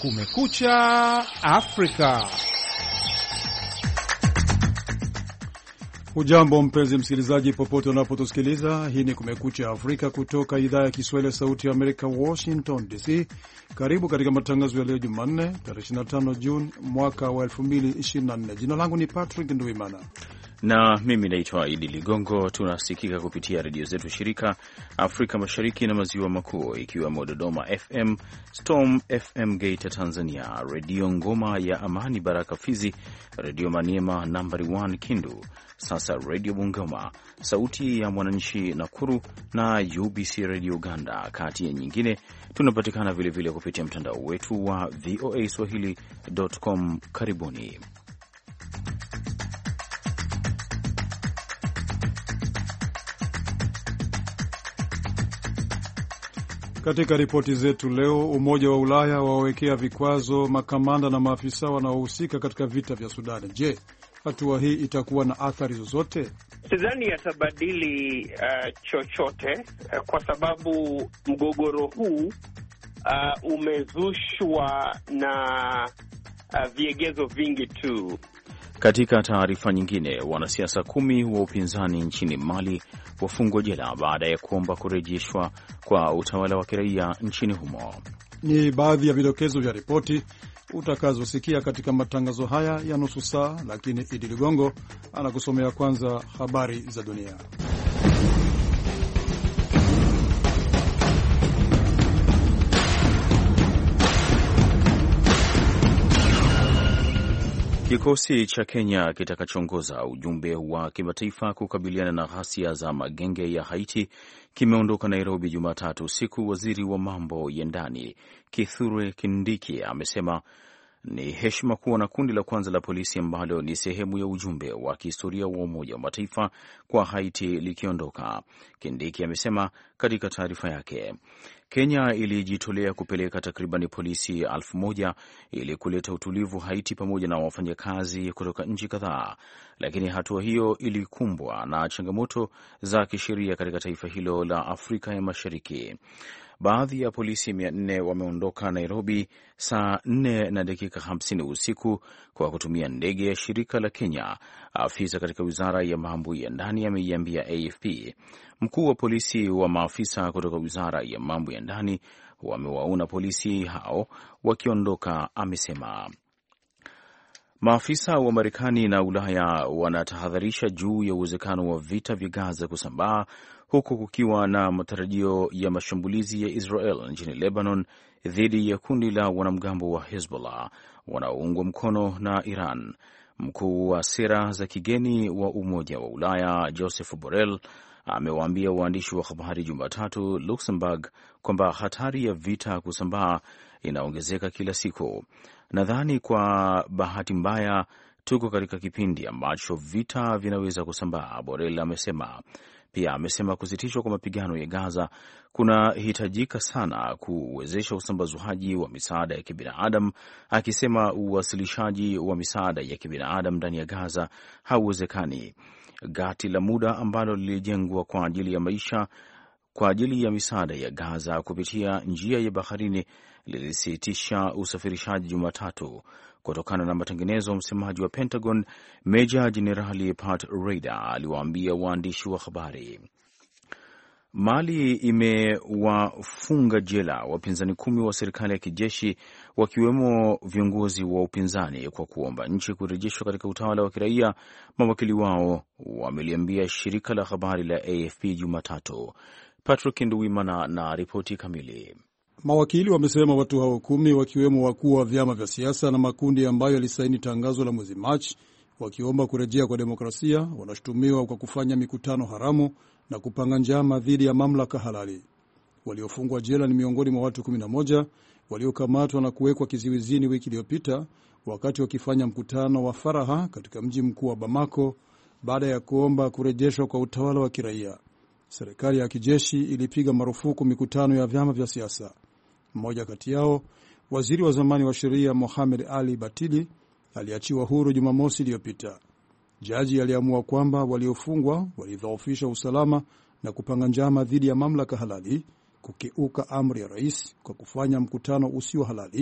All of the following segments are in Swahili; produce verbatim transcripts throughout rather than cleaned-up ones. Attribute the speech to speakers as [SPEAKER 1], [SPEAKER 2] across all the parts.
[SPEAKER 1] Kumekucha Afrika.
[SPEAKER 2] Ujambo mpenzi msikilizaji, popote unapotusikiliza. Hii ni Kumekucha Afrika kutoka idhaa ya Kiswahili ya Sauti ya Amerika, Washington D C. Karibu katika matangazo ya leo Jumanne, tarehe ishirini na tano Juni mwaka wa elfu mbili ishirini na nne. Jina langu ni Patrick Nduimana
[SPEAKER 3] na mimi naitwa Idi Ligongo. Tunasikika kupitia redio zetu shirika Afrika Mashariki na Maziwa Makuu, ikiwemo Dodoma F M, Storm F M Geita Tanzania, Redio Ngoma ya Amani Baraka Fizi, Redio Maniema nambari moja Kindu, sasa Redio Bungoma, Sauti ya Mwananchi Nakuru na U B C Radio Uganda, kati ya nyingine. Tunapatikana vilevile kupitia mtandao wetu wa V O A Swahili dot com. Karibuni.
[SPEAKER 2] Katika ripoti zetu leo, Umoja wa Ulaya wawekea vikwazo makamanda na maafisa wanaohusika katika vita vya Sudani. Je, hatua hii itakuwa na athari zozote?
[SPEAKER 4] Sidhani yatabadili uh, chochote uh, kwa sababu mgogoro huu uh, umezushwa na uh, viegezo vingi tu.
[SPEAKER 3] Katika taarifa nyingine, wanasiasa kumi wa upinzani nchini Mali wafungwa jela baada ya kuomba kurejeshwa kwa utawala wa kiraia nchini humo.
[SPEAKER 2] Ni baadhi ya vidokezo vya ripoti utakazosikia katika matangazo haya ya nusu saa, lakini Idi Ligongo anakusomea kwanza habari za dunia.
[SPEAKER 3] Kikosi cha Kenya kitakachoongoza ujumbe wa kimataifa kukabiliana na ghasia za magenge ya Haiti kimeondoka Nairobi Jumatatu usiku. Waziri wa mambo ya ndani Kithure Kindiki amesema ni heshima kuwa na kundi la kwanza la polisi ambalo ni sehemu ya ujumbe wa kihistoria wa Umoja wa Mataifa kwa Haiti likiondoka. Kindiki amesema katika taarifa yake, Kenya ilijitolea kupeleka takriban polisi elfu moja ili kuleta utulivu Haiti pamoja na wafanyakazi kutoka nchi kadhaa, lakini hatua hiyo ilikumbwa na changamoto za kisheria katika taifa hilo la Afrika ya Mashariki. Baadhi ya polisi mia nne wameondoka Nairobi saa nne na dakika hamsini usiku kwa kutumia ndege ya shirika la Kenya. Afisa katika wizara ya mambo ya ndani ameiambia A F P. Mkuu wa polisi wa maafisa kutoka wizara ya mambo ya ndani wamewaona polisi hao wakiondoka, amesema. Maafisa wa Marekani na Ulaya wanatahadharisha juu ya uwezekano wa vita vya Gaza kusambaa, huku kukiwa na matarajio ya mashambulizi ya Israel nchini Lebanon dhidi ya kundi la wanamgambo wa Hezbollah wanaoungwa mkono na Iran. Mkuu wa sera za kigeni wa Umoja wa Ulaya Joseph Borrell amewaambia waandishi wa habari Jumatatu Luxembourg kwamba hatari ya vita kusambaa inaongezeka kila siku. Nadhani kwa bahati mbaya tuko katika kipindi ambacho vita vinaweza kusambaa, Borrell amesema. Pia amesema kusitishwa kwa mapigano ya Gaza kunahitajika sana kuwezesha usambazwaji wa misaada ya kibinadamu, akisema uwasilishaji wa misaada ya kibinadamu ndani ya Gaza hauwezekani. Gati la muda ambalo lilijengwa kwa ajili ya maisha kwa ajili ya misaada ya Gaza kupitia njia ya baharini lilisitisha usafirishaji Jumatatu kutokana na matengenezo. Msemaji wa Pentagon Meja Jenerali Pat Ryder aliwaambia waandishi wa habari. Mali imewafunga jela wapinzani kumi wa serikali ya kijeshi, wakiwemo viongozi wa upinzani kwa kuomba nchi kurejeshwa katika utawala wa kiraia, mawakili wao wameliambia shirika la habari la A F P Jumatatu. Patrick Nduwimana na ripoti kamili.
[SPEAKER 2] Mawakili wamesema watu hao kumi, wakiwemo wakuu wa vyama vya siasa na makundi ambayo yalisaini tangazo la mwezi Machi wakiomba kurejea kwa demokrasia, wanashutumiwa kwa kufanya mikutano haramu na kupanga njama dhidi ya mamlaka halali. Waliofungwa jela ni miongoni mwa watu kumi na moja waliokamatwa na kuwekwa kizuizini wiki iliyopita wakati wakifanya mkutano wa faraha katika mji mkuu wa Bamako baada ya kuomba kurejeshwa kwa utawala wa kiraia. Serikali ya kijeshi ilipiga marufuku mikutano ya vyama vya siasa. Mmoja kati yao, waziri wa zamani wa sheria Mohamed Ali Batili, aliachiwa huru Jumamosi iliyopita. Jaji aliamua kwamba waliofungwa walidhoofisha usalama na kupanga njama dhidi ya mamlaka halali, kukiuka amri ya rais kwa kufanya mkutano usio halali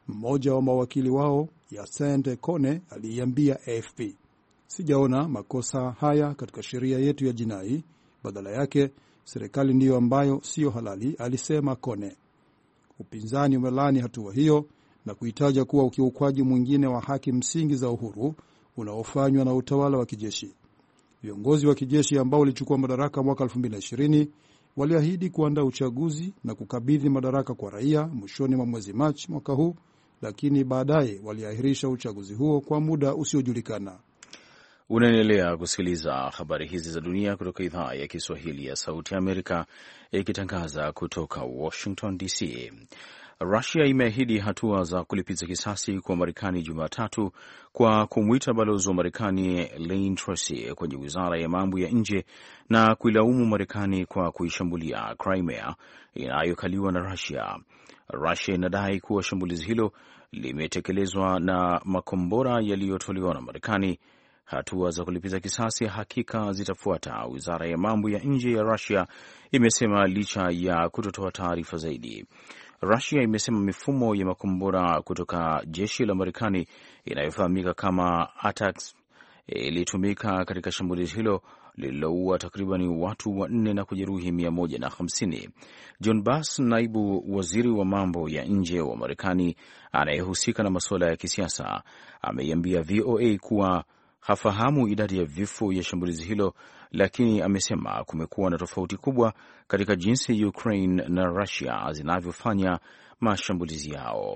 [SPEAKER 2] Mmoja wa mawakili wao Yacinthe Kone aliiambia A F P, sijaona makosa haya katika sheria yetu ya jinai, badala yake serikali ndiyo ambayo siyo halali, alisema Kone. Upinzani umelaani hatua hiyo na kuitaja kuwa ukiukwaji mwingine wa haki msingi za uhuru unaofanywa na utawala wa kijeshi. Viongozi wa kijeshi ambao walichukua madaraka mwaka elfu mbili na ishirini waliahidi kuandaa uchaguzi na kukabidhi madaraka kwa raia mwishoni mwa mwezi Machi mwaka huu, lakini baadaye waliahirisha uchaguzi huo kwa muda usiojulikana.
[SPEAKER 3] Unaendelea kusikiliza habari hizi za dunia kutoka idhaa ya Kiswahili ya Sauti ya Amerika, ikitangaza kutoka Washington D C. Russia imeahidi hatua za kulipiza kisasi kwa Marekani Jumatatu kwa kumwita balozi wa Marekani Lane Tracy kwenye wizara ya mambo ya nje na kuilaumu Marekani kwa kuishambulia Crimea inayokaliwa na Russia. Russia inadai kuwa shambulizi hilo limetekelezwa na makombora yaliyotolewa na Marekani. Hatua za kulipiza kisasi hakika zitafuata, wizara ya mambo ya nje ya Russia imesema, licha ya kutotoa taarifa zaidi. Russia imesema mifumo ya makombora kutoka jeshi la Marekani inayofahamika kama ATACMS ilitumika katika shambulizi hilo lililoua takriban watu wanne na kujeruhi mia moja na hamsini. John Bass, naibu waziri wa mambo ya nje wa Marekani anayehusika na masuala ya kisiasa, ameiambia V O A kuwa hafahamu idadi ya vifo ya shambulizi hilo, lakini amesema kumekuwa na tofauti kubwa katika jinsi Ukraine na Russia zinavyofanya mashambulizi yao.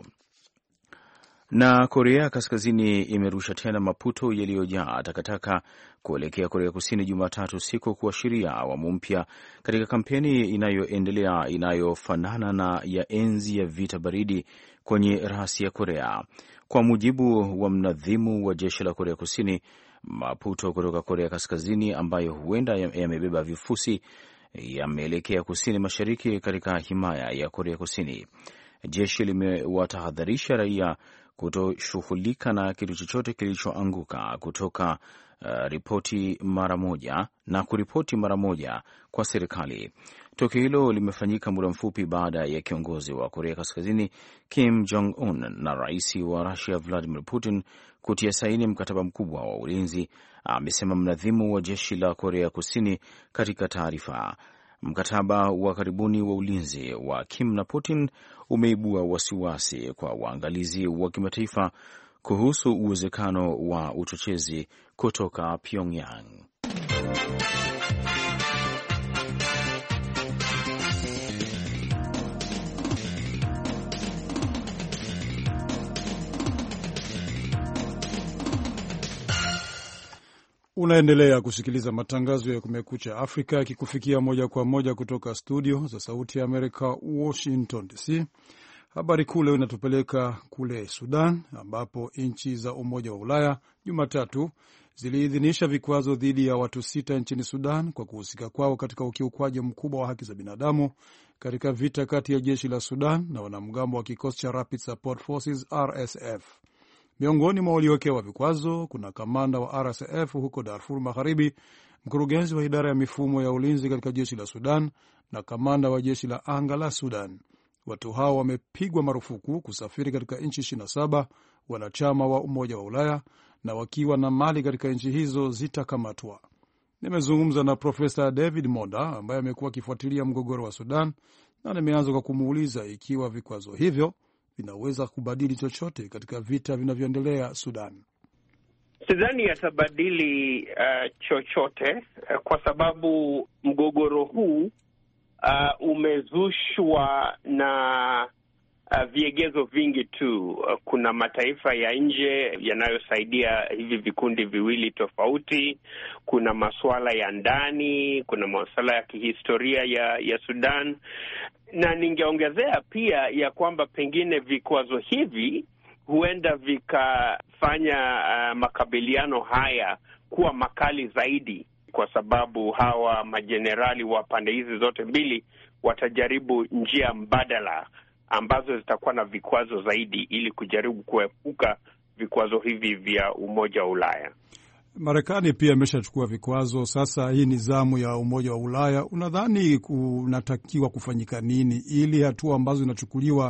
[SPEAKER 3] Na Korea Kaskazini imerusha tena maputo yaliyojaa takataka kuelekea Korea Kusini Jumatatu siku, kuashiria awamu mpya katika kampeni inayoendelea inayofanana na ya enzi ya vita baridi kwenye rasi ya Korea. Kwa mujibu wa mnadhimu wa jeshi la Korea Kusini, maputo kutoka Korea Kaskazini ambayo huenda yamebeba vifusi yameelekea kusini mashariki katika himaya ya Korea Kusini. Jeshi limewatahadharisha raia kutoshughulika na kitu chochote kilichoanguka kutoka uh, ripoti mara moja na kuripoti mara moja kwa serikali. Tukio hilo limefanyika muda mfupi baada ya kiongozi wa Korea Kaskazini Kim Jong Un na rais wa Russia Vladimir Putin kutia saini mkataba mkubwa wa ulinzi, amesema mnadhimu wa jeshi la Korea Kusini katika taarifa. Mkataba wa karibuni wa ulinzi wa Kim na Putin umeibua wasiwasi kwa waangalizi wa kimataifa kuhusu uwezekano wa uchochezi kutoka Pyongyang.
[SPEAKER 2] Unaendelea kusikiliza matangazo ya Kumekucha Afrika yakikufikia moja kwa moja kutoka studio za Sauti ya Amerika, Washington D C. Habari kuu leo inatupeleka kule Sudan, ambapo nchi za Umoja wa Ulaya Jumatatu ziliidhinisha vikwazo dhidi ya watu sita nchini Sudan kwa kuhusika kwao katika ukiukwaji mkubwa wa haki za binadamu katika vita kati ya jeshi la Sudan na wanamgambo wa kikosi cha Rapid Support Forces R S F. Miongoni mwa waliowekewa vikwazo kuna kamanda wa R S F huko Darfur Magharibi, mkurugenzi wa idara ya mifumo ya ulinzi katika jeshi la Sudan na kamanda wa jeshi la anga la Sudan. Watu hao wamepigwa marufuku kusafiri katika nchi ishirini na saba wanachama wa Umoja wa Ulaya, na wakiwa na mali katika nchi hizo zitakamatwa. Nimezungumza na Profesa David Monda ambaye amekuwa akifuatilia mgogoro wa Sudan, na nimeanza kwa kumuuliza ikiwa vikwazo hivyo vinaweza kubadili chochote katika vita vinavyoendelea Sudan.
[SPEAKER 4] Sidhani yatabadili uh, chochote uh, kwa sababu mgogoro huu uh, umezushwa na uh, viegezo vingi tu. Uh, kuna mataifa ya nje yanayosaidia hivi vikundi viwili tofauti. Kuna masuala ya ndani, kuna masuala ya kihistoria ya, ya Sudan. Na ningeongezea pia ya kwamba pengine vikwazo hivi huenda vikafanya uh, makabiliano haya kuwa makali zaidi, kwa sababu hawa majenerali wa pande hizi zote mbili watajaribu njia mbadala ambazo zitakuwa na vikwazo zaidi ili kujaribu kuepuka vikwazo hivi vya Umoja wa Ulaya.
[SPEAKER 2] Marekani pia imeshachukua vikwazo. Sasa hii ni zamu ya Umoja wa Ulaya. Unadhani kunatakiwa kufanyika nini ili hatua ambazo zinachukuliwa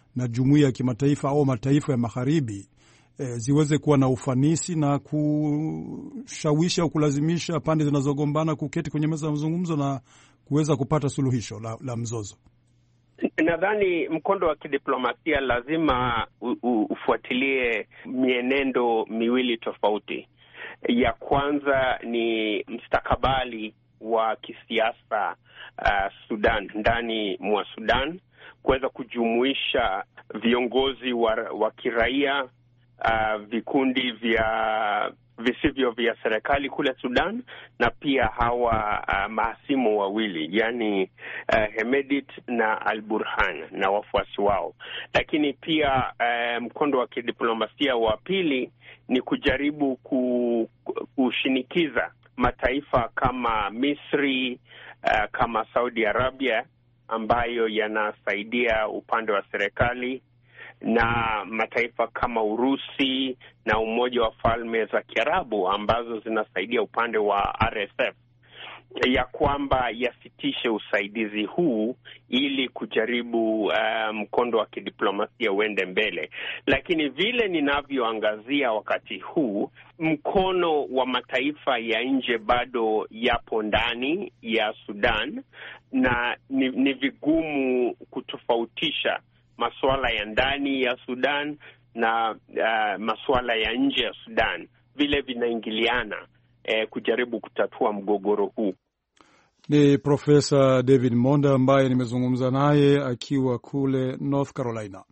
[SPEAKER 2] na jumuiya ya kimataifa au mataifa ya magharibi e, ziweze kuwa na ufanisi na kushawishi au kulazimisha pande zinazogombana kuketi kwenye meza ya mazungumzo na kuweza kupata suluhisho la, la mzozo?
[SPEAKER 4] Nadhani mkondo wa kidiplomasia lazima u, u, ufuatilie mienendo miwili tofauti. Ya kwanza ni mstakabali wa kisiasa uh, Sudan, ndani mwa Sudan, kuweza kujumuisha viongozi wa, wa kiraia, uh, vikundi vya visivyo vya serikali kule Sudan, na pia hawa uh, mahasimu wawili, yani uh, Hemedit na Al-Burhan na wafuasi wao. Lakini pia uh, mkondo wa kidiplomasia wa pili ni kujaribu kushinikiza mataifa kama Misri, uh, kama Saudi Arabia ambayo yanasaidia upande wa serikali, na mataifa kama Urusi na Umoja wa Falme za Kiarabu ambazo zinasaidia upande wa R S F, ya kwamba yasitishe usaidizi huu ili kujaribu uh, mkondo wa kidiplomasia uende mbele. Lakini vile ninavyoangazia wakati huu, mkono wa mataifa ya nje bado yapo ndani ya Sudan, na ni, ni vigumu kutofautisha masuala ya ndani ya Sudan na uh, masuala ya nje ya Sudan, vile vinaingiliana eh, kujaribu kutatua mgogoro huu.
[SPEAKER 2] Ni Profesa David Monda ambaye nimezungumza naye akiwa kule North Carolina.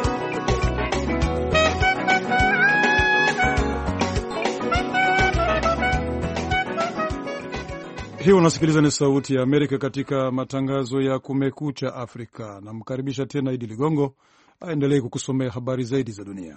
[SPEAKER 2] Hii unasikiliza ni Sauti ya Amerika katika matangazo ya Kumekucha Afrika. Namkaribisha tena Idi Ligongo aendelee kukusomea habari zaidi za dunia.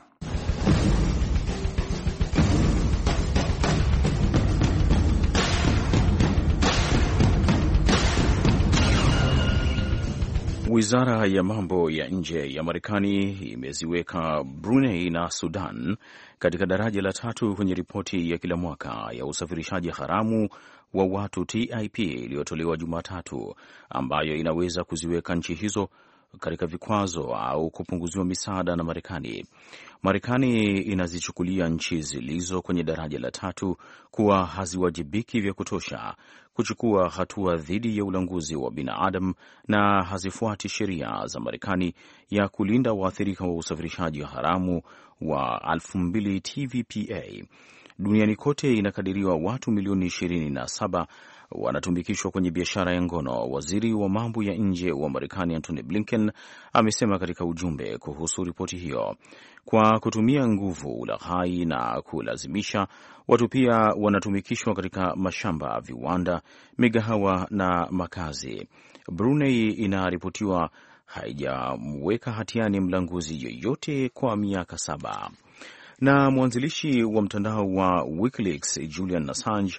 [SPEAKER 3] Wizara ya mambo ya nje ya Marekani imeziweka Brunei na Sudan katika daraja la tatu kwenye ripoti ya kila mwaka ya usafirishaji haramu wa watu T I P iliyotolewa Jumatatu, ambayo inaweza kuziweka nchi hizo katika vikwazo au kupunguziwa misaada na Marekani. Marekani inazichukulia nchi zilizo kwenye daraja la tatu kuwa haziwajibiki vya kutosha kuchukua hatua dhidi ya ulanguzi wa binadamu na hazifuati sheria za Marekani ya kulinda waathirika wa usafirishaji haramu wa elfu mbili T V P A. Duniani kote inakadiriwa watu milioni ishirini na saba wanatumikishwa kwenye biashara ya ngono. Waziri wa mambo ya nje wa Marekani Antony Blinken amesema katika ujumbe kuhusu ripoti hiyo. Kwa kutumia nguvu, ulaghai na kulazimisha, watu pia wanatumikishwa katika mashamba, viwanda, migahawa na makazi. Brunei inaripotiwa haijamweka hatiani mlanguzi yoyote kwa miaka saba. Na mwanzilishi wa mtandao wa WikiLeaks Julian Assange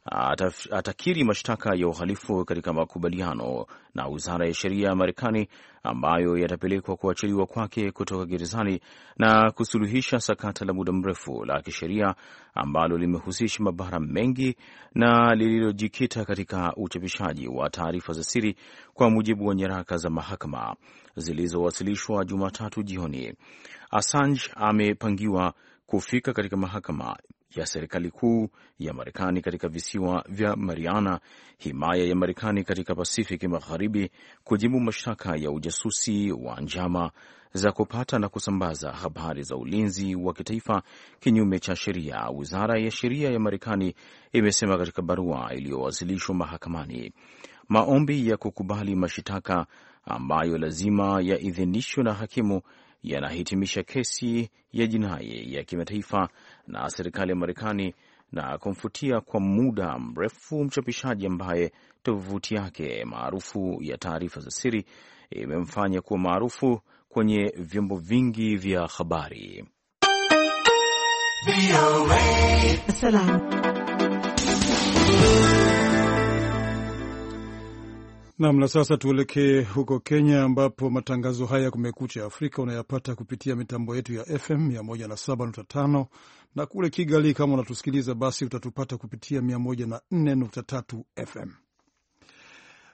[SPEAKER 3] atakiri mashtaka ya uhalifu katika makubaliano na Wizara ya Sheria ya Marekani ambayo yatapelekwa kuachiliwa kwake kutoka gerezani na kusuluhisha sakata la muda mrefu la kisheria ambalo limehusisha mabara mengi na lililojikita katika uchapishaji wa taarifa za siri, kwa mujibu wa nyaraka za mahakama zilizowasilishwa Jumatatu jioni. Assange amepangiwa kufika katika mahakama ya serikali kuu ya Marekani katika visiwa vya Mariana, himaya ya Marekani katika Pasifiki Magharibi, kujibu mashtaka ya ujasusi wa njama za kupata na kusambaza habari za ulinzi wa kitaifa kinyume cha sheria, Wizara ya Sheria ya Marekani imesema katika barua iliyowasilishwa mahakamani. Maombi ya kukubali mashitaka ambayo lazima yaidhinishwe na hakimu yanahitimisha kesi ya jinai ya kimataifa na serikali ya Marekani na kumfutia kwa muda mrefu mchapishaji ambaye tovuti yake maarufu ya taarifa za siri imemfanya kuwa maarufu kwenye vyombo vingi vya habari.
[SPEAKER 2] Naam, na sasa tuelekee huko Kenya ambapo matangazo haya Kumekucha Afrika unayapata kupitia mitambo yetu ya F M mia moja na saba nukta tano na kule Kigali kama unatusikiliza basi utatupata kupitia mia moja na nne nukta tatu F M.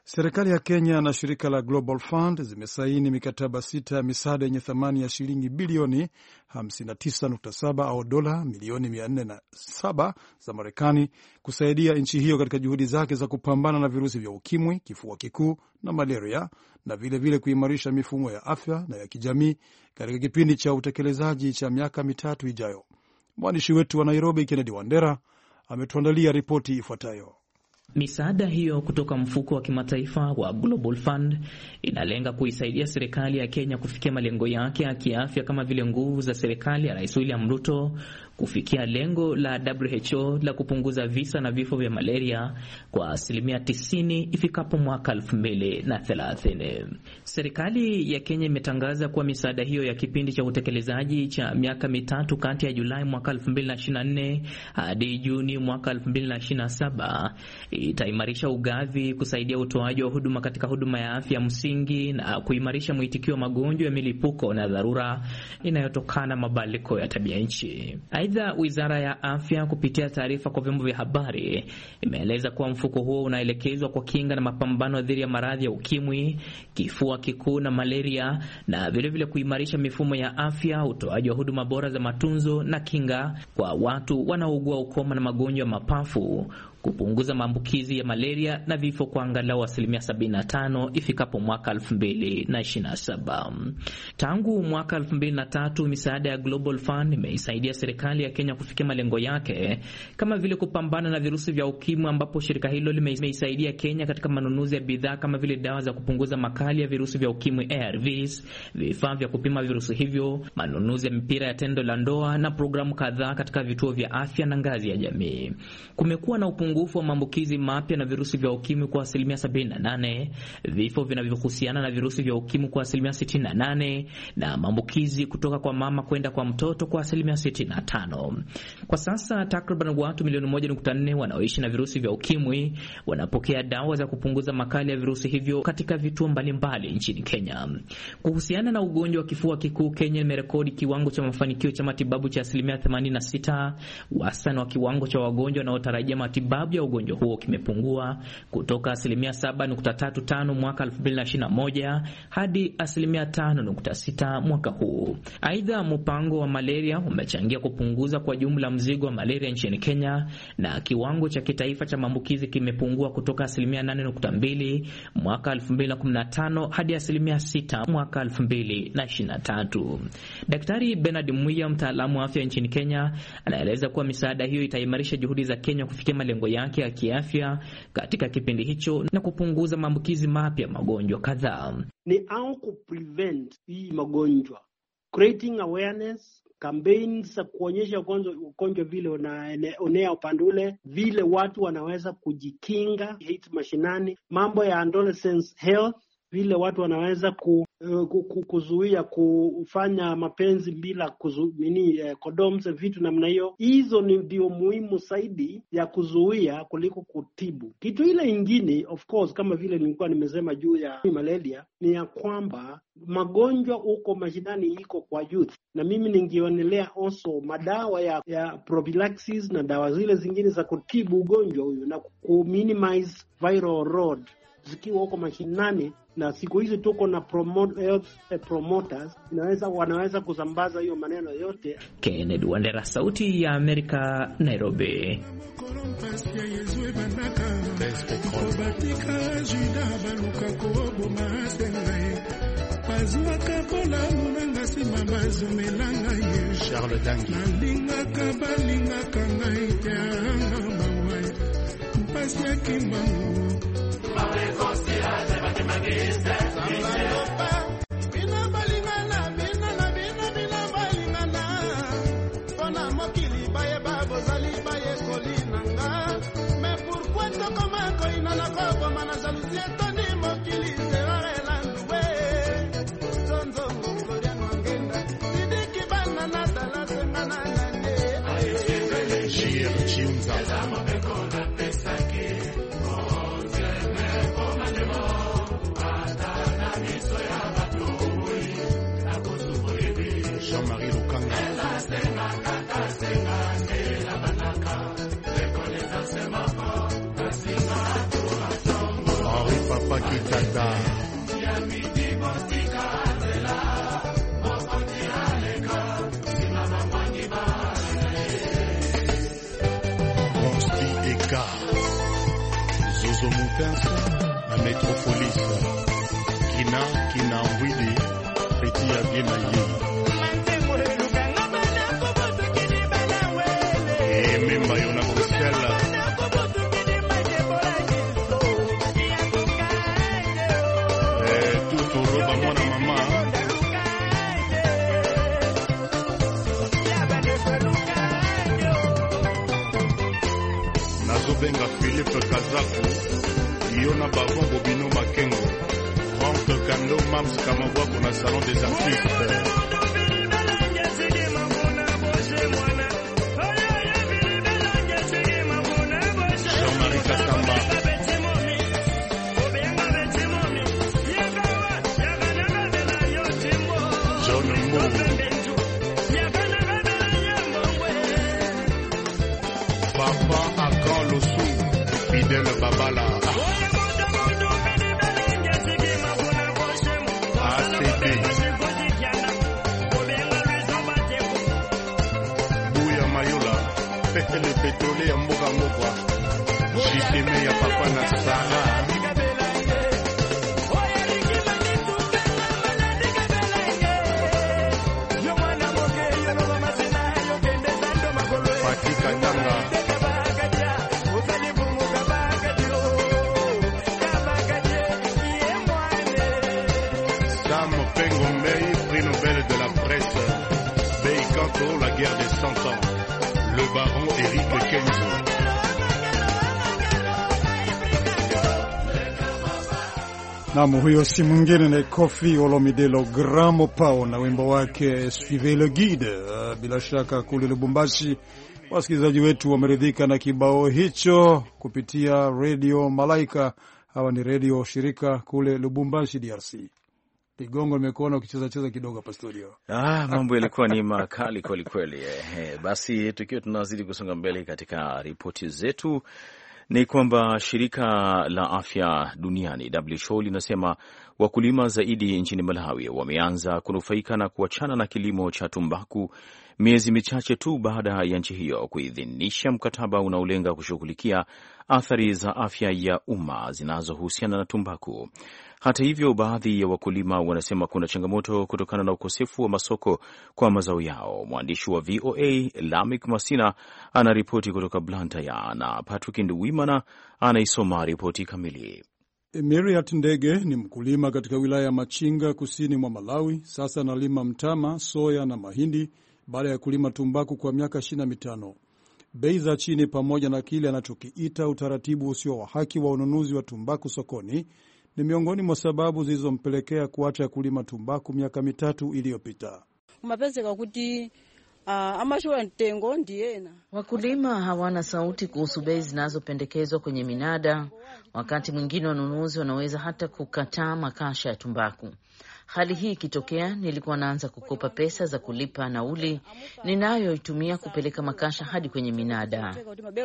[SPEAKER 2] Serikali ya Kenya na shirika la Global Fund zimesaini mikataba sita ya misaada yenye thamani ya shilingi bilioni hamsini na tisa nukta saba au dola milioni mia nne na saba za Marekani kusaidia nchi hiyo katika juhudi zake za kupambana na virusi vya ukimwi, kifua kikuu na malaria, na vilevile vile kuimarisha mifumo ya afya na ya kijamii katika kipindi cha utekelezaji cha miaka mitatu ijayo. Mwandishi wetu wa Nairobi, Kennedy Wandera, ametuandalia ripoti ifuatayo.
[SPEAKER 5] Misaada hiyo kutoka mfuko wa kimataifa wa Global Fund inalenga kuisaidia serikali ya Kenya kufikia malengo yake ya kiafya, kama vile nguvu za serikali ya Rais William Ruto kufikia lengo la W H O la kupunguza visa na vifo vya malaria kwa asilimia tisini ifikapo mwaka elfu mbili na thelathini. Serikali ya Kenya imetangaza kuwa misaada hiyo ya kipindi cha utekelezaji cha miaka mitatu kati ya Julai mwaka elfu mbili na ishirini na nne hadi Juni mwaka elfu mbili na ishirini na saba itaimarisha ugavi, kusaidia utoaji wa huduma katika huduma ya afya msingi na kuimarisha mwitikio wa magonjwa ya milipuko na dharura inayotokana na mabadiliko ya tabia nchi. Aidha, Wizara ya Afya kupitia taarifa kwa vyombo vya habari imeeleza kuwa mfuko huo unaelekezwa kwa kinga na mapambano dhidi ya maradhi ya ukimwi, kifua kikuu na malaria, na vile vile kuimarisha mifumo ya afya, utoaji wa huduma bora za matunzo na kinga kwa watu wanaougua ukoma na magonjwa ya mapafu, kupunguza maambukizi ya malaria na vifo kwa angalau asilimia sabini na tano ifikapo mwaka elfu mbili na ishirini na saba. Tangu mwaka elfu mbili na tatu, misaada ya Global Fund imeisaidia serikali ya Kenya kufikia malengo yake, kama vile kupambana na virusi vya ukimwi, ambapo shirika hilo limeisaidia Kenya katika manunuzi ya bidhaa kama vile dawa za kupunguza makali ya virusi vya ukimwi A R Vs, vifaa vya kupima virusi hivyo, manunuzi ya mipira ya tendo la ndoa na programu kadhaa katika vituo vya afya na ngazi ya jamii. Kumekuwa na upungufu wa maambukizi mapya na virusi vya ukimwi kwa asilimia sabini na nane, vifo vinavyohusiana na virusi vya ukimwi kwa asilimia sitini na nane, na maambukizi kutoka kwa mama kwenda kwa mtoto kwa asilimia sitini na tano. Kwa sasa takriban watu milioni moja nukta nne wanaoishi na virusi vya ukimwi wanapokea dawa za kupunguza makali ya virusi hivyo katika vituo mbalimbali nchini Kenya. Kuhusiana na ugonjwa wa kifua kikuu, Kenya imerekodi kiwango cha mafanikio cha matibabu cha asilimia themanini na sita. Wastani wa kiwango cha wagonjwa wanaotarajia matibabu ya ugonjwa huo kimepungua kutoka asilimia saba nukta tatu tano mwaka elfu mbili na ishirini na moja hadi asilimia tano nukta sita mwaka huu. Aidha, mpango wa malaria umechangia kupunguza kwa jumla mzigo wa malaria nchini Kenya, na kiwango cha kitaifa cha maambukizi kimepungua kutoka asilimia nane nukta mbili mwaka elfu mbili na kumi na tano hadi asilimia sita mwaka elfu mbili na ishirini na tatu. Daktari Bernard Muya, mtaalamu wa afya nchini Kenya, anaeleza kuwa misaada hiyo itaimarisha juhudi za Kenya kufikia malengo yake ya kiafya katika kipindi hicho na kupunguza maambukizi mapya magonjwa kadhaa.
[SPEAKER 6] Ni au kuprevent hii magonjwa, creating awareness campaigns za kuonyesha ugonjwa vile unaenea upande ule, vile watu wanaweza kujikinga hit mashinani, mambo ya adolescent health, vile watu wanaweza ku, uh, kuzuia kufanya mapenzi bila kuzumini uh, condoms, vitu namna hiyo. Hizo ni ndio muhimu zaidi ya kuzuia kuliko kutibu. Kitu ile ingine, of course, kama vile nilikuwa nimesema juu ya malaria, ni ya kwamba magonjwa huko mashinani iko kwa youth, na mimi ningionelea also madawa ya, ya prophylaxis na dawa zile zingine za kutibu ugonjwa huyu na ku minimize viral load zikiwa huko mashinani. Na siku hizi tuko na promote, health promoters inaweza wanaweza kusambaza hiyo maneno yote.
[SPEAKER 5] Kennedy Wandera, Sauti ya Amerika, Nairobi.
[SPEAKER 1] Charles Dangi Kitata. Rosti Eka. Zozo Moutense, la Métropolis. Kina, Kina Widi, Petit Abienaye. Et même Bayona Bruxelles. Et tout au roba mwana mama. Nazobenga Philippe Kazaku. Yona Bavon Bobino Makengo. Franck Kando Mams Kamavwa pour le salon des artistes. Jean-Marie Katamba. John Mou. Papa Akan Losu. Fidèle Babala. Le pétrole ya mboka mokwa jiteme ya papa na Sara Patika Danga Sam Pengombei, prix Nobel de la presse. Beikanto, la guerre des cent ans. Le baron Eric Kenzo.
[SPEAKER 2] Naam, huyo si mwingine ni Koffi Olomide Logramo Pao na wimbo wake Suivez le Guide. Uh, bila shaka kule Lubumbashi wasikilizaji wetu wameridhika na kibao hicho kupitia Radio Malaika. Hawa ni radio shirika kule Lubumbashi D R C. Ligongo nimekuona ukicheza cheza kidogo hapa studio.
[SPEAKER 3] Ah, mambo yalikuwa ni makali kweli kweli. Eh, basi tukiwa tunazidi kusonga mbele katika ripoti zetu ni kwamba shirika la afya duniani W H O linasema wakulima zaidi nchini Malawi wameanza kunufaika na kuachana na kilimo cha tumbaku miezi michache tu baada ya nchi hiyo kuidhinisha mkataba unaolenga kushughulikia athari za afya ya umma zinazohusiana na tumbaku. Hata hivyo, baadhi ya wakulima wanasema kuna changamoto kutokana na ukosefu wa masoko kwa mazao yao. Mwandishi wa V O A Lamik Masina anaripoti kutoka Blantyre na Patrick Nduwimana anaisoma ripoti kamili.
[SPEAKER 2] Emiriat Ndege ni mkulima katika wilaya ya Machinga kusini mwa Malawi. Sasa analima mtama, soya na mahindi baada ya kulima tumbaku kwa miaka ishirini na mitano. Bei za chini pamoja na kile anachokiita utaratibu usio wa haki wa ununuzi wa tumbaku sokoni ni miongoni mwa sababu zilizompelekea kuacha kulima tumbaku miaka mitatu iliyopita.
[SPEAKER 7] Wakulima hawana sauti kuhusu bei zinazopendekezwa kwenye minada. Wakati mwingine wanunuzi wanaweza hata kukataa makasha ya tumbaku. Hali hii ikitokea, nilikuwa naanza kukopa pesa za kulipa nauli ninayoitumia kupeleka makasha hadi kwenye minada.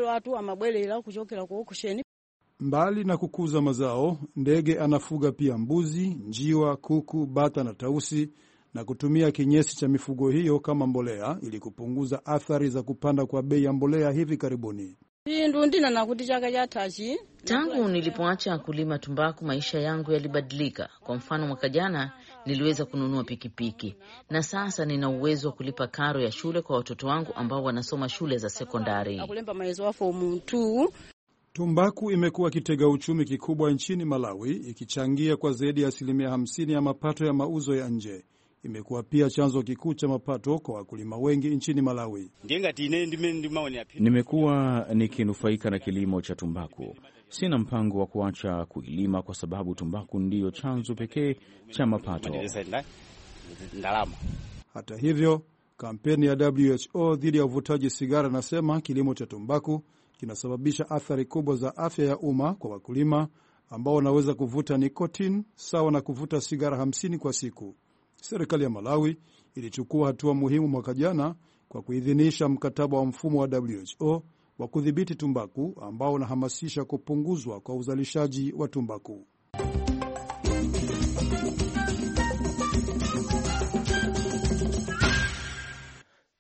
[SPEAKER 2] Mbali na kukuza mazao, Ndege anafuga pia mbuzi, njiwa, kuku, bata na tausi na kutumia kinyesi cha mifugo hiyo kama mbolea ili kupunguza athari za kupanda kwa bei ya mbolea hivi karibuni.
[SPEAKER 7] Tangu nilipoacha kulima tumbaku, maisha yangu yalibadilika. Kwa mfano, mwaka jana niliweza kununua pikipiki na sasa nina uwezo wa kulipa karo ya shule kwa watoto wangu ambao wanasoma shule za sekondari.
[SPEAKER 2] Tumbaku imekuwa kitega uchumi kikubwa nchini Malawi, ikichangia kwa zaidi ya asilimia hamsini ya mapato ya mauzo ya nje. Imekuwa pia chanzo kikuu cha mapato kwa wakulima wengi nchini Malawi.
[SPEAKER 3] Nimekuwa nikinufaika na kilimo cha tumbaku. Sina mpango wa kuacha kuilima kwa sababu tumbaku ndiyo chanzo pekee cha mapato.
[SPEAKER 2] Hata hivyo, kampeni ya W H O dhidi ya uvutaji sigara nasema kilimo cha tumbaku kinasababisha athari kubwa za afya ya umma kwa wakulima ambao wanaweza kuvuta nikotini sawa na kuvuta sigara hamsini kwa siku. Serikali ya Malawi ilichukua hatua muhimu mwaka jana kwa kuidhinisha mkataba wa mfumo wa W H O wa kudhibiti tumbaku ambao unahamasisha kupunguzwa kwa uzalishaji wa tumbaku.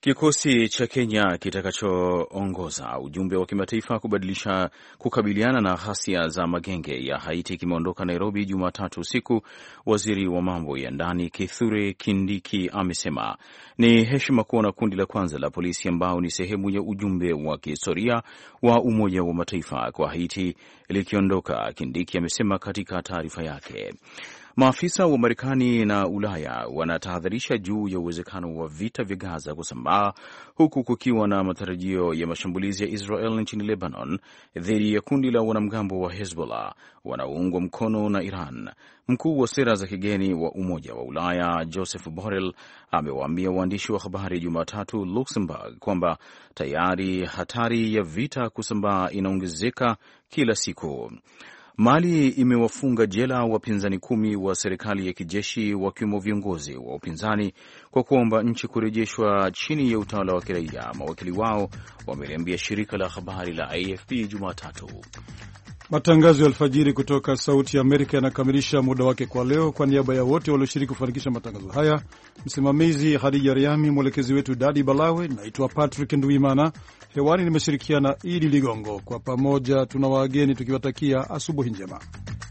[SPEAKER 3] Kikosi cha Kenya kitakachoongoza ujumbe wa kimataifa kubadilisha kukabiliana na ghasia za magenge ya Haiti kimeondoka Nairobi Jumatatu usiku. Waziri wa mambo ya ndani Kithure Kindiki amesema ni heshima kuona kundi la kwanza la polisi ambao ni sehemu ya ujumbe wa kihistoria wa Umoja wa Mataifa kwa Haiti likiondoka. Kindiki amesema katika taarifa yake. Maafisa wa Marekani na Ulaya wanatahadharisha juu ya uwezekano wa vita vya Gaza kusambaa huku kukiwa na matarajio ya mashambulizi ya Israel nchini Lebanon dhidi ya kundi la wanamgambo wa Hezbollah wanaoungwa mkono na Iran. Mkuu wa sera za kigeni wa Umoja wa Ulaya Joseph Borrell amewaambia waandishi wa habari Jumatatu Luxembourg kwamba tayari hatari ya vita kusambaa inaongezeka kila siku. Mali imewafunga jela wapinzani kumi wa serikali ya kijeshi wakiwemo viongozi wa upinzani kwa kuomba nchi kurejeshwa chini ya utawala wa kiraia. Mawakili wao wameliambia shirika la habari la A F P Jumatatu.
[SPEAKER 2] Matangazo ya alfajiri kutoka Sauti ya Amerika yanakamilisha muda wake kwa leo. Kwa niaba ya wote walioshiriki kufanikisha matangazo haya, msimamizi Hadija Riami, mwelekezi wetu Dadi Balawe, naitwa Patrick Nduimana. Hewani nimeshirikiana Idi Ligongo. Kwa pamoja tuna wageni tukiwatakia asubuhi njema.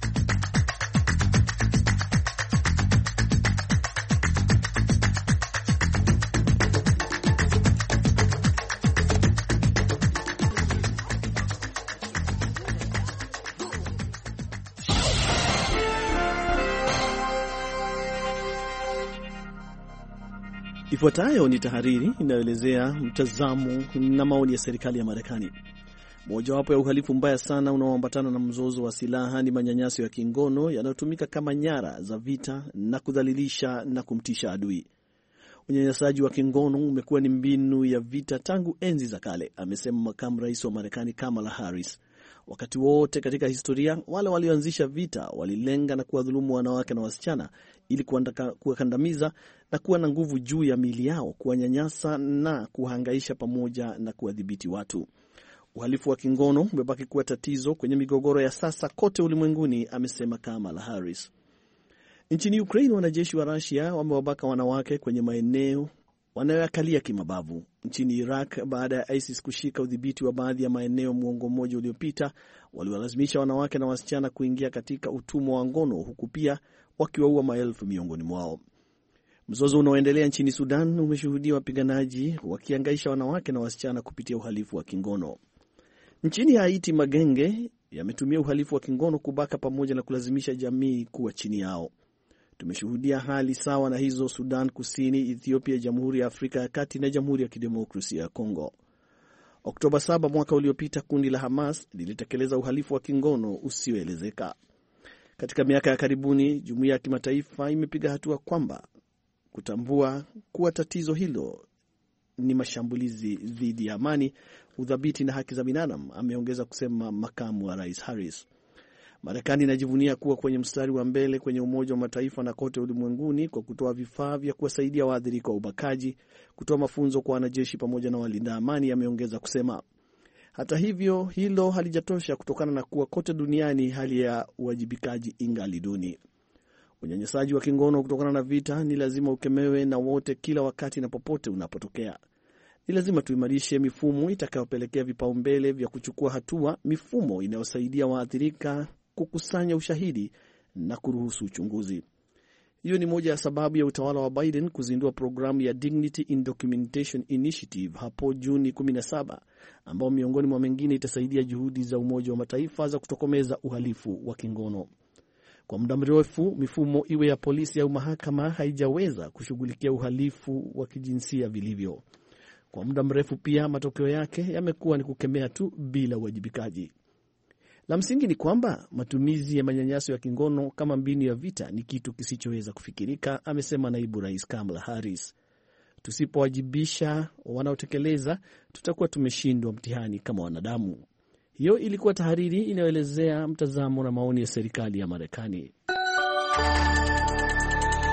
[SPEAKER 8] Ifuatayo ni tahariri inayoelezea mtazamo na maoni ya serikali ya Marekani. Mojawapo ya uhalifu mbaya sana unaoambatana na mzozo wa silaha ni manyanyaso ya kingono yanayotumika kama nyara za vita na kudhalilisha na kumtisha adui. Unyanyasaji wa kingono umekuwa ni mbinu ya vita tangu enzi za kale, amesema makamu rais wa Marekani Kamala Harris. Wakati wote katika historia, wale walioanzisha vita walilenga na kuwadhulumu wanawake na wasichana ili kuwakandamiza na kuwa na nguvu juu ya miili yao, kuwanyanyasa na kuhangaisha pamoja na kuwadhibiti watu. Uhalifu wa kingono umebaki kuwa tatizo kwenye migogoro ya sasa kote ulimwenguni, amesema Kamala Harris. Nchini Ukraine, wanajeshi wa Russia wamewabaka wanawake kwenye maeneo wanayoyakalia kimabavu. Nchini Iraq, baada ya ISIS kushika udhibiti wa baadhi ya maeneo muongo mmoja uliopita, waliwalazimisha wanawake na wasichana kuingia katika utumwa wa ngono, huku pia wakiwaua maelfu miongoni mwao. Mzozo unaoendelea nchini Sudan umeshuhudia wapiganaji wakihangaisha wanawake na wasichana kupitia uhalifu wa kingono. Nchini Haiti, magenge yametumia uhalifu wa kingono kubaka pamoja na kulazimisha jamii kuwa chini yao. Tumeshuhudia hali sawa na hizo Sudan Kusini, Ethiopia, Jamhuri ya Afrika ya Kati na Jamhuri ya Kidemokrasia ya Kongo. Oktoba saba mwaka uliopita, kundi la Hamas lilitekeleza uhalifu wa kingono usioelezeka. Katika miaka ya karibuni, jumuiya ya kimataifa imepiga hatua kwamba kutambua kuwa tatizo hilo ni mashambulizi dhidi ya amani, udhabiti na haki za binadamu, ameongeza kusema makamu wa rais Harris. Marekani inajivunia kuwa kwenye mstari wa mbele kwenye Umoja wa Mataifa na kote ulimwenguni kwa kutoa vifaa vya kuwasaidia waathirika wa ubakaji, kutoa mafunzo kwa wanajeshi pamoja na walinda amani, ameongeza kusema. Hata hivyo, hilo halijatosha kutokana na kuwa kote duniani hali ya uwajibikaji ingali duni. Unyanyasaji wa kingono kutokana na vita ni lazima ukemewe na wote kila wakati na popote unapotokea. Ni lazima tuimarishe mifumo itakayopelekea vipaumbele vya kuchukua hatua, mifumo inayosaidia waathirika kukusanya ushahidi na kuruhusu uchunguzi. Hiyo ni moja ya sababu ya utawala wa Biden kuzindua programu ya Dignity in Documentation Initiative hapo Juni kumi na saba, ambao miongoni mwa mengine itasaidia juhudi za Umoja wa Mataifa za kutokomeza uhalifu wa kingono. Kwa muda mrefu, mifumo iwe ya polisi au mahakama haijaweza kushughulikia uhalifu wa kijinsia vilivyo. Kwa muda mrefu pia, matokeo yake yamekuwa ni kukemea tu bila uwajibikaji. La msingi ni kwamba matumizi ya manyanyaso ya kingono kama mbinu ya vita ni kitu kisichoweza kufikirika, amesema naibu rais Kamala Harris. Tusipowajibisha wanaotekeleza, tutakuwa tumeshindwa mtihani kama wanadamu. Hiyo ilikuwa tahariri inayoelezea mtazamo na maoni ya serikali ya Marekani.